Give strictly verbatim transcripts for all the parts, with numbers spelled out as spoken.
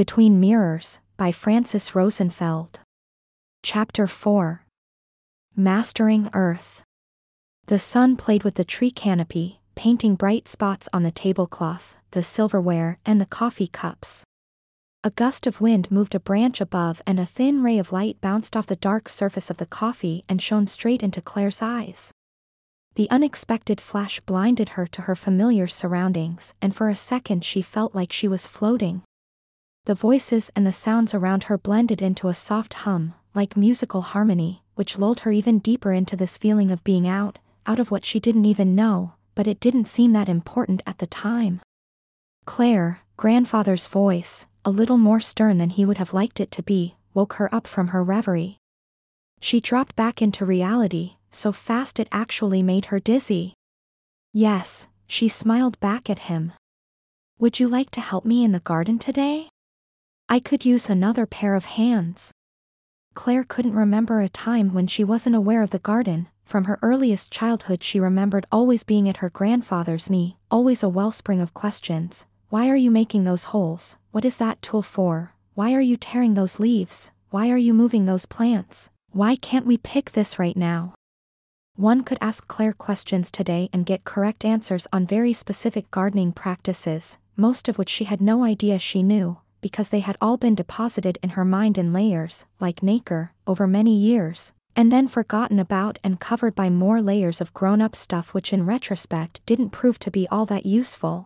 Between Mirrors, by Frances Rosenfeld. Chapter four. Mastering Earth. The sun played with the tree canopy, painting bright spots on the tablecloth, the silverware, and the coffee cups. A gust of wind moved a branch above, and a thin ray of light bounced off the dark surface of the coffee and shone straight into Claire's eyes. The unexpected flash blinded her to her familiar surroundings, and for a second she felt like she was floating. The voices and the sounds around her blended into a soft hum, like musical harmony, which lulled her even deeper into this feeling of being out, out of what she didn't even know, but it didn't seem that important at the time. Claire, grandfather's voice, a little more stern than he would have liked it to be, woke her up from her reverie. She dropped back into reality, so fast it actually made her dizzy. Yes, she smiled back at him. Would you like to help me in the garden today? I could use another pair of hands. Claire couldn't remember a time when she wasn't aware of the garden. From her earliest childhood she remembered always being at her grandfather's knee, always a wellspring of questions. Why are you making those holes? What is that tool for? Why are you tearing those leaves? Why are you moving those plants? Why can't we pick this right now? One could ask Claire questions today and get correct answers on very specific gardening practices, most of which she had no idea she knew, because they had all been deposited in her mind in layers, like nacre, over many years, and then forgotten about and covered by more layers of grown-up stuff which in retrospect didn't prove to be all that useful.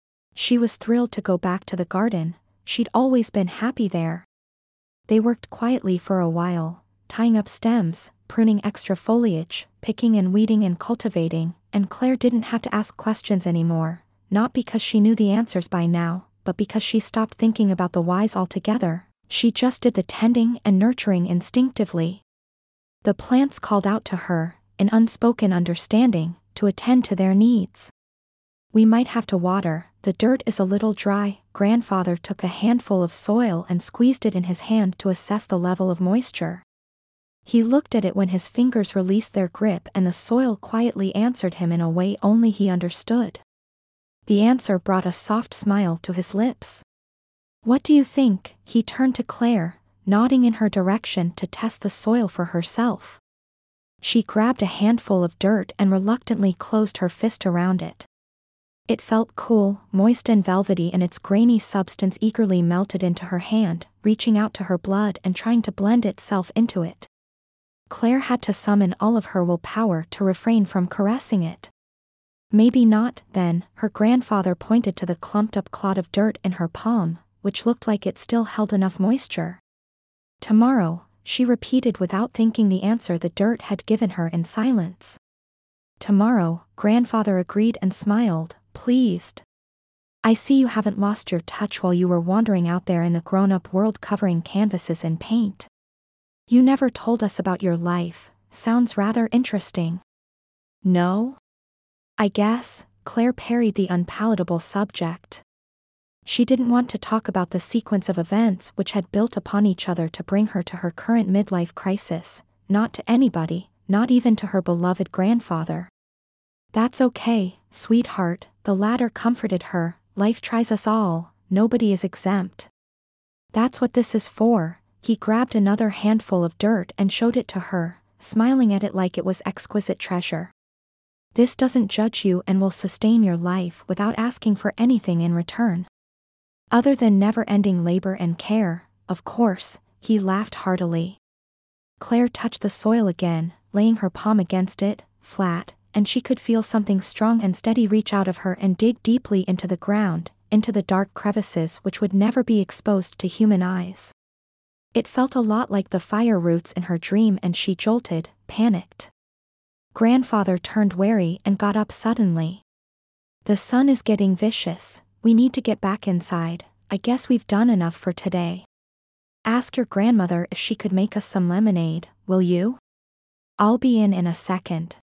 She was thrilled to go back to the garden. She'd always been happy there. They worked quietly for a while, tying up stems, pruning extra foliage, picking and weeding and cultivating, and Claire didn't have to ask questions anymore, not because she knew the answers by now, but because she stopped thinking about the whys altogether. She just did the tending and nurturing instinctively. The plants called out to her, in unspoken understanding, to attend to their needs. We might have to water, the dirt is a little dry. Grandfather took a handful of soil and squeezed it in his hand to assess the level of moisture. He looked at it when his fingers released their grip, and the soil quietly answered him in a way only he understood. The answer brought a soft smile to his lips. What do you think? He turned to Claire, nodding in her direction to test the soil for herself. She grabbed a handful of dirt and reluctantly closed her fist around it. It felt cool, moist and velvety, and its grainy substance eagerly melted into her hand, reaching out to her blood and trying to blend itself into it. Claire had to summon all of her willpower to refrain from caressing it. Maybe not, then. Her grandfather pointed to the clumped-up clod of dirt in her palm, which looked like it still held enough moisture. Tomorrow, she repeated without thinking the answer the dirt had given her in silence. Tomorrow, grandfather agreed and smiled, pleased. I see you haven't lost your touch while you were wandering out there in the grown-up world covering canvases and paint. You never told us about your life. Sounds rather interesting. No? I guess, Claire parried the unpalatable subject. She didn't want to talk about the sequence of events which had built upon each other to bring her to her current midlife crisis, not to anybody, not even to her beloved grandfather. That's okay, sweetheart, the latter comforted her. Life tries us all, nobody is exempt. That's what this is for. He grabbed another handful of dirt and showed it to her, smiling at it like it was exquisite treasure. This doesn't judge you and will sustain your life without asking for anything in return. Other than never-ending labor and care, of course. He laughed heartily. Claire touched the soil again, laying her palm against it, flat, and she could feel something strong and steady reach out of her and dig deeply into the ground, into the dark crevices which would never be exposed to human eyes. It felt a lot like the fire roots in her dream, and she jolted, panicked. Grandfather turned wary and got up suddenly. The sun is getting vicious. We need to get back inside. I guess we've done enough for today. Ask your grandmother if she could make us some lemonade, will you? I'll be in in a second.